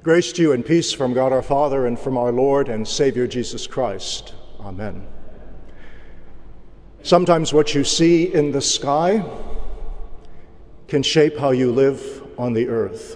Grace to you and peace from God our Father and from our Lord and Savior Jesus Christ. Amen. Sometimes what you see in the sky can shape how you live on the earth.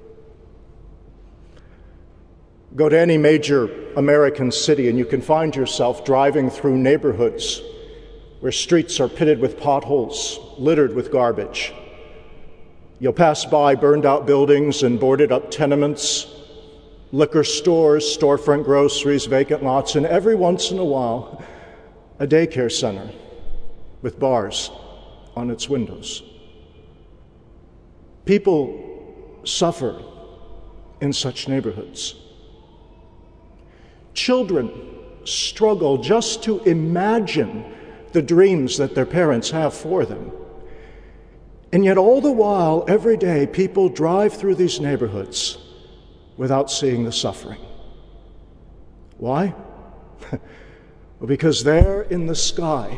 Go to any major American city and you can find yourself driving through neighborhoods where streets are pitted with potholes, littered with garbage. You'll pass by burned-out buildings and boarded-up tenements, liquor stores, storefront groceries, vacant lots, and every once in a while, a daycare center with bars on its windows. People suffer in such neighborhoods. Children struggle just to imagine the dreams that their parents have for them. And yet all the while, every day, people drive through these neighborhoods without seeing the suffering. Why? Well, because there in the sky,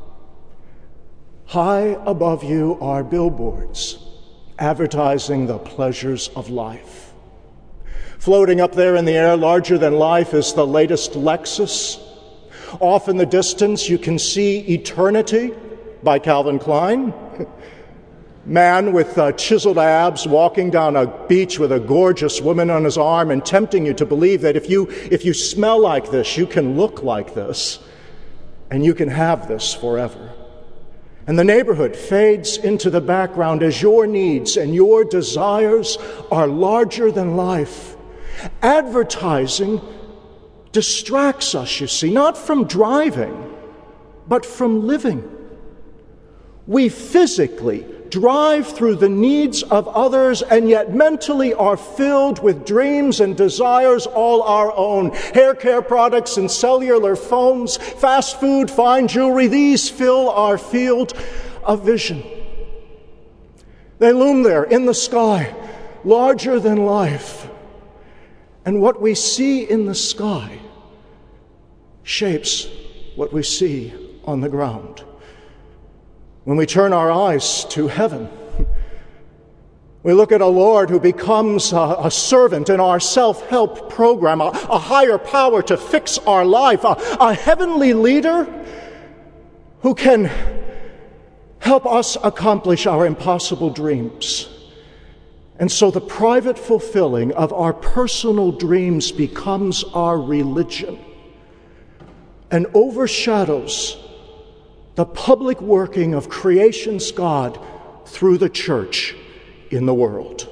high above you are billboards advertising the pleasures of life. Floating up there in the air, larger than life, is the latest Lexus. Off in the distance, you can see Eternity by Calvin Klein. Man with chiseled abs walking down a beach with a gorgeous woman on his arm and tempting you to believe that if you smell like this, you can look like this, and you can have this forever. And the neighborhood fades into the background as your needs and your desires are larger than life. Advertising distracts us, you see, not from driving, but from living. We physically drive through the needs of others and yet mentally are filled with dreams and desires all our own. Hair care products and cellular phones, fast food, fine jewelry, these fill our field of vision. They loom there in the sky, larger than life. And what we see in the sky shapes what we see on the ground. When we turn our eyes to heaven, we look at a Lord who becomes a servant in our self-help program, a higher power to fix our life, a heavenly leader who can help us accomplish our impossible dreams. And so the private fulfilling of our personal dreams becomes our religion and overshadows the public working of creation's God through the church in the world.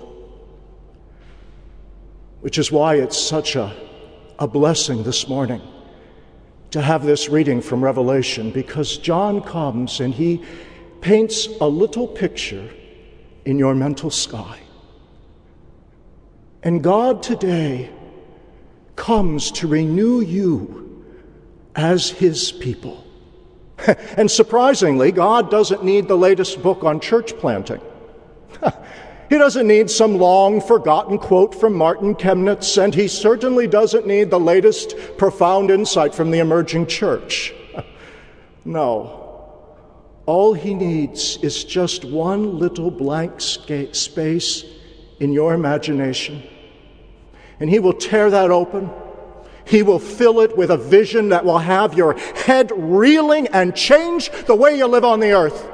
Which is why it's such a blessing this morning to have this reading from Revelation, because John comes and he paints a little picture in your mental sky. And God today comes to renew you as his people. And surprisingly, God doesn't need the latest book on church planting. He doesn't need some long forgotten quote from Martin Chemnitz, and he certainly doesn't need the latest profound insight from the emerging church. No. All he needs is just one little blank space in your imagination. And he will tear that open. He will fill it with a vision that will have your head reeling and change the way you live on the earth.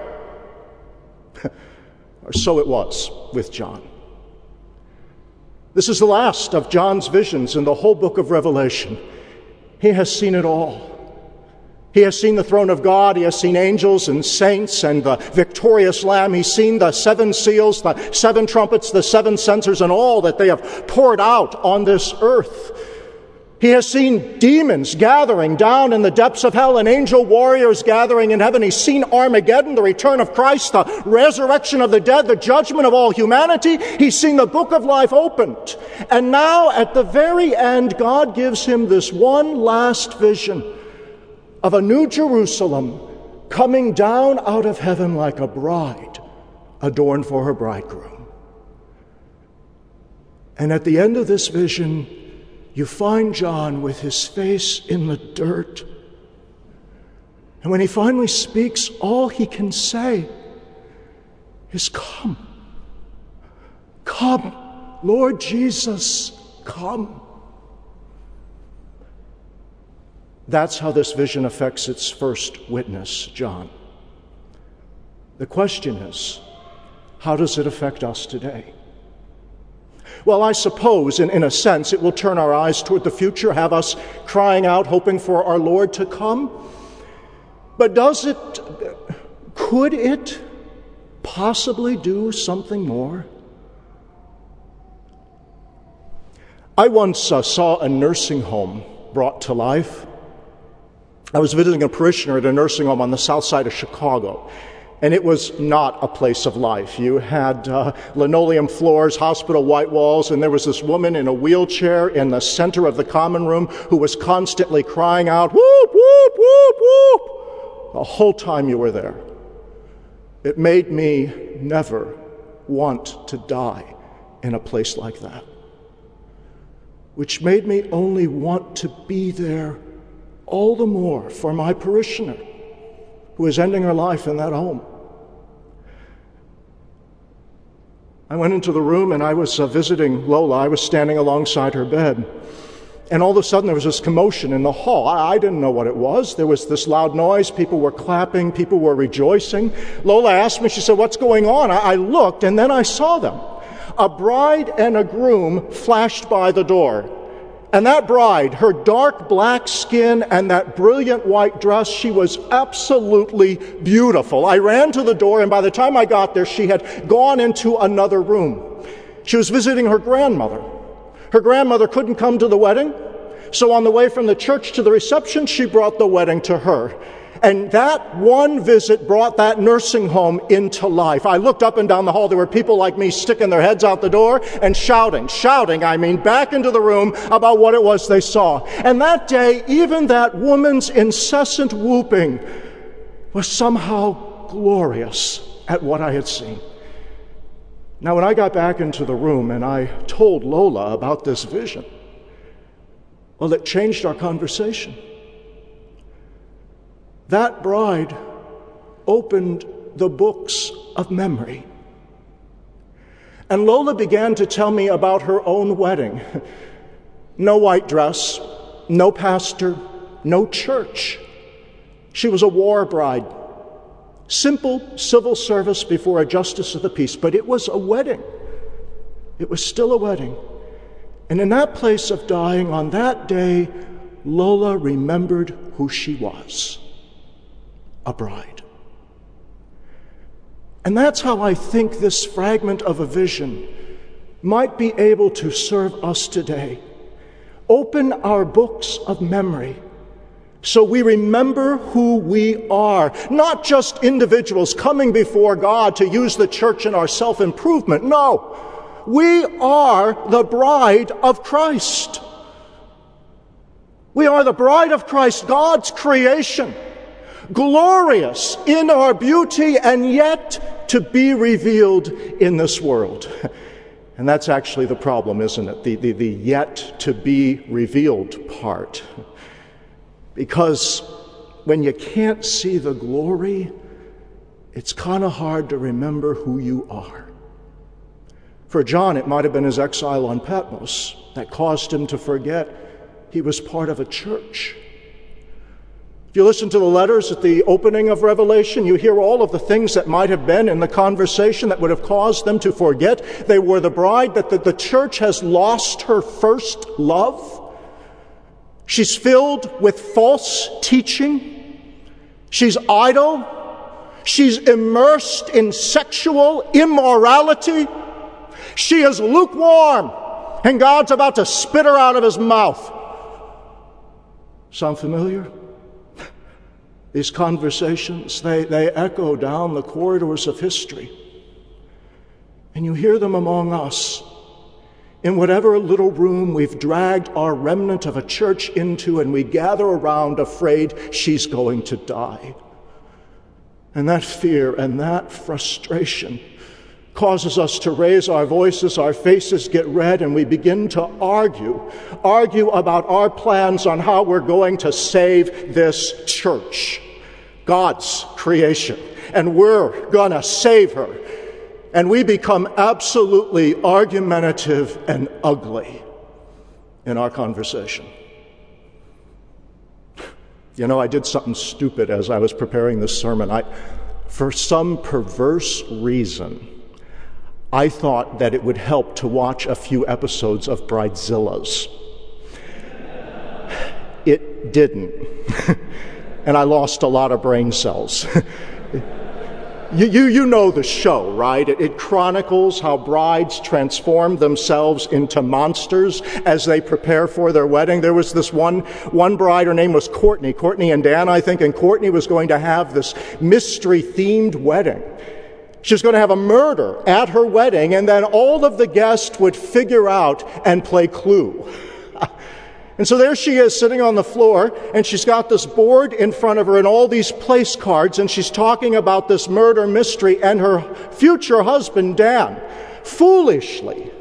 Or so it was with John. This is the last of John's visions in the whole book of Revelation. He has seen it all. He has seen the throne of God. He has seen angels and saints and the victorious Lamb. He's seen the seven seals, the seven trumpets, the seven censers, and all that they have poured out on this earth. He has seen demons gathering down in the depths of hell and angel warriors gathering in heaven. He's seen Armageddon, the return of Christ, the resurrection of the dead, the judgment of all humanity. He's seen the book of life opened. And now, at the very end, God gives him this one last vision of a new Jerusalem coming down out of heaven like a bride adorned for her bridegroom. And at the end of this vision, you find John with his face in the dirt. And when he finally speaks, all he can say is, "Come. Come, Lord Jesus, come. That's how this vision affects its first witness, John. The question is, how does it affect us today? Well, I suppose, in a sense, it will turn our eyes toward the future, have us crying out, hoping for our Lord to come. But could it possibly do something more? I once saw a nursing home brought to life. I was visiting a parishioner at a nursing home on the south side of Chicago. And it was not a place of life. You had linoleum floors, hospital white walls, and there was this woman in a wheelchair in the center of the common room who was constantly crying out, whoop, whoop, whoop, whoop, the whole time you were there. It made me never want to die in a place like that, which made me only want to be there all the more for my parishioner who is ending her life in that home. I went into the room and I was visiting Lola. I was standing alongside her bed. And all of a sudden there was this commotion in the hall. I didn't know what it was. There was this loud noise. People were clapping. People were rejoicing. Lola asked me, she said, "What's going on?" I looked and then I saw them. A bride and a groom flashed by the door. And that bride, her dark black skin and that brilliant white dress, she was absolutely beautiful. I ran to the door, and by the time I got there, she had gone into another room. She was visiting her grandmother. Her grandmother couldn't come to the wedding, so on the way from the church to the reception, she brought the wedding to her. And that one visit brought that nursing home into life. I looked up and down the hall. There were people like me sticking their heads out the door and shouting, back into the room about what it was they saw. And that day, even that woman's incessant whooping was somehow glorious at what I had seen. Now, when I got back into the room and I told Lola about this vision, well, it changed our conversation. That bride opened the books of memory. And Lola began to tell me about her own wedding. No white dress, no pastor, no church. She was a war bride. Simple civil service before a justice of the peace, but it was a wedding. It was still a wedding. And in that place of dying, on that day, Lola remembered who she was. A bride. And that's how I think this fragment of a vision might be able to serve us today. Open our books of memory so we remember who we are, not just individuals coming before God to use the church in our self-improvement. No, we are the bride of Christ. We are the bride of Christ, God's creation. Glorious in our beauty and yet to be revealed in this world. And that's actually the problem, isn't it? The yet to be revealed part. Because when you can't see the glory, it's kind of hard to remember who you are. For John, it might have been his exile on Patmos that caused him to forget he was part of a church. If you listen to the letters at the opening of Revelation, you hear all of the things that might have been in the conversation that would have caused them to forget they were the bride, that the church has lost her first love. She's filled with false teaching. She's idle. She's immersed in sexual immorality. She is lukewarm, and God's about to spit her out of his mouth. Sound familiar? These conversations, they echo down the corridors of history. And you hear them among us. In whatever little room we've dragged our remnant of a church into, and we gather around afraid she's going to die. And that fear and that frustration causes us to raise our voices, our faces get red, and we begin to argue about our plans on how we're going to save this church, God's creation, and we're going to save her. And we become absolutely argumentative and ugly. in our conversation. You know, I did something stupid as I was preparing this sermon. For some perverse reason, I thought that it would help to watch a few episodes of Bridezillas. It didn't. And I lost a lot of brain cells. You know the show, right? It chronicles how brides transform themselves into monsters as they prepare for their wedding. There was this one bride, her name was Courtney and Dan, I think, and Courtney was going to have this mystery-themed wedding. She was going to have a murder at her wedding, and then all of the guests would figure out and play Clue. And so there she is sitting on the floor, and she's got this board in front of her and all these place cards, and she's talking about this murder mystery, and her future husband, Dan, foolishly,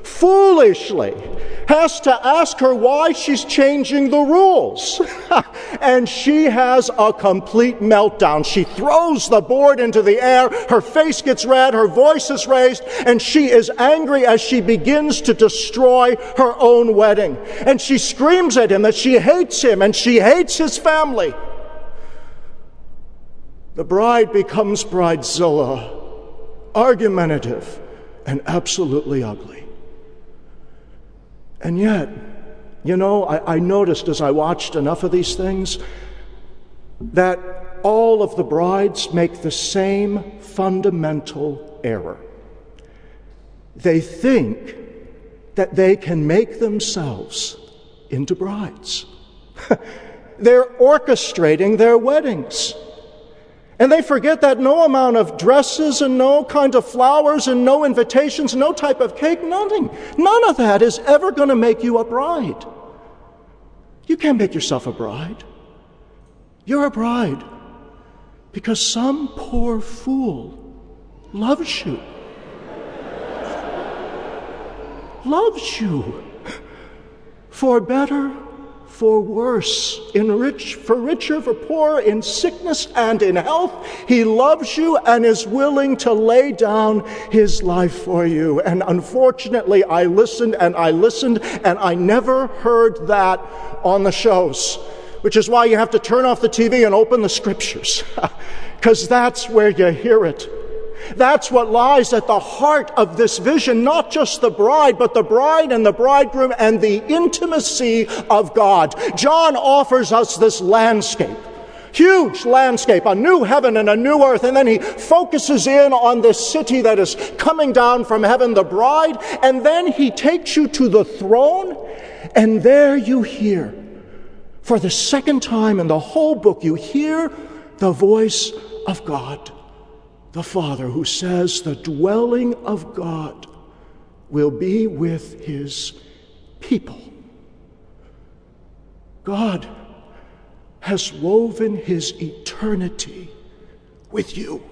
has to ask her why she's changing the rules. And she has a complete meltdown. She throws the board into the air, her face gets red, her voice is raised, and she is angry as she begins to destroy her own wedding. And she screams at him that she hates him and she hates his family. The bride becomes Bridezilla, argumentative and absolutely ugly. And yet, you know, I noticed as I watched enough of these things that all of the brides make the same fundamental error. They think that they can make themselves into brides. They're orchestrating their weddings. And they forget that no amount of dresses and no kind of flowers and no invitations, no type of cake, nothing. None of that is ever going to make you a bride. You can't make yourself a bride. You're a bride because some poor fool loves you. Loves you. For better, for worse, for richer, for poorer, in sickness and in health. He loves you and is willing to lay down his life for you. And unfortunately, I listened and I never heard that on the shows, which is why you have to turn off the TV and open the scriptures, because that's where you hear it. That's what lies at the heart of this vision, not just the bride, but the bride and the bridegroom and the intimacy of God. John offers us this landscape, huge landscape, a new heaven and a new earth, and then he focuses in on this city that is coming down from heaven, the bride, and then he takes you to the throne, and there you hear, for the second time in the whole book, you hear the voice of God. The Father, who says the dwelling of God will be with his people. God has woven his eternity with you.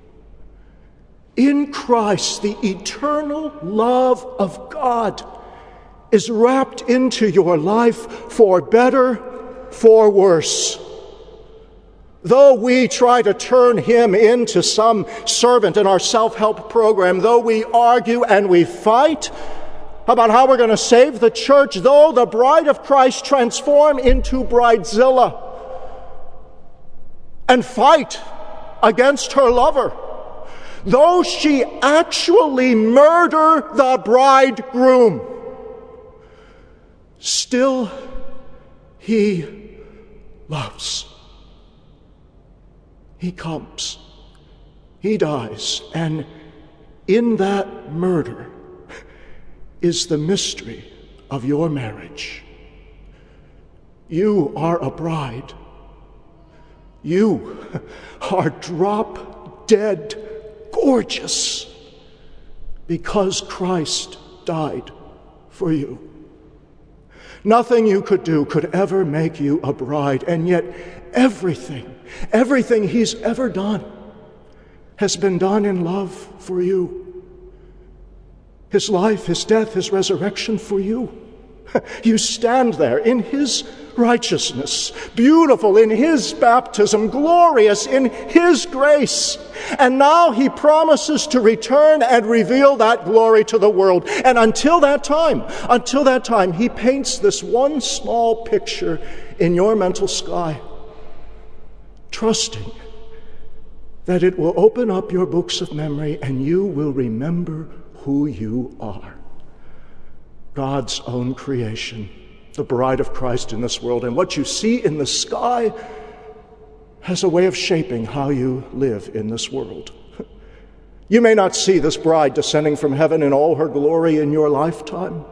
In Christ, the eternal love of God is wrapped into your life for better, for worse. Though we try to turn him into some servant in our self-help program, though we argue and we fight about how we're going to save the church, though the bride of Christ transform into Bridezilla and fight against her lover, though she actually murder the bridegroom, still he loves. He comes, he dies, and in that murder is the mystery of your marriage. You are a bride. You are drop dead gorgeous because Christ died for you. Nothing you could do could ever make you a bride, and yet everything he's ever done has been done in love for you. His life, his death, his resurrection for you. You stand there in his righteousness, beautiful in his baptism, glorious in his grace. And now he promises to return and reveal that glory to the world. And until that time, he paints this one small picture in your mental sky, trusting that it will open up your books of memory and you will remember who you are. God's own creation, the bride of Christ in this world. And what you see in the sky has a way of shaping how you live in this world. You may not see this bride descending from heaven in all her glory in your lifetime,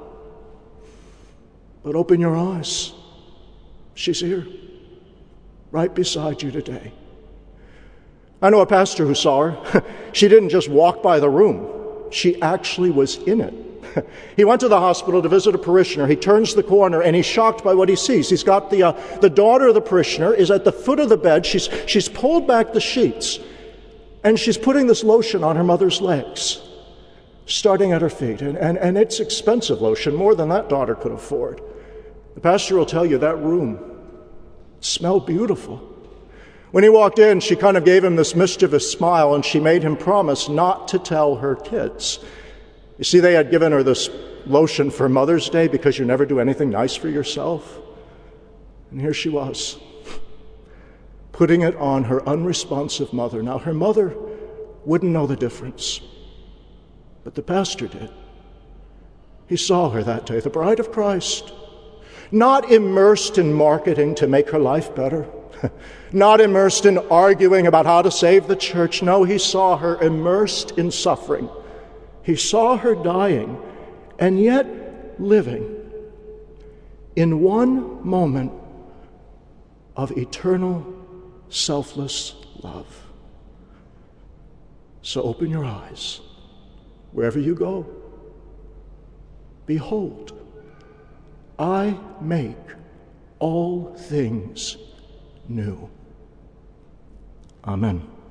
but open your eyes. She's here, right beside you today. I know a pastor who saw her. She didn't just walk by the room. She actually was in it. He went to the hospital to visit a parishioner. He turns the corner and he's shocked by what he sees. He's got the daughter of the parishioner is at the foot of the bed. She's pulled back the sheets and she's putting this lotion on her mother's legs, starting at her feet. And it's expensive lotion, more than that daughter could afford. The pastor will tell you that room smelled beautiful. When he walked in, she kind of gave him this mischievous smile and she made him promise not to tell her kids. You see, they had given her this lotion for Mother's Day because you never do anything nice for yourself. And here she was, putting it on her unresponsive mother. Now, her mother wouldn't know the difference, but the pastor did. He saw her that day, the bride of Christ, not immersed in marketing to make her life better, not immersed in arguing about how to save the church. No, he saw her immersed in suffering. He saw her dying and yet living in one moment of eternal, selfless love. So open your eyes wherever you go. Behold, I make all things new. Amen.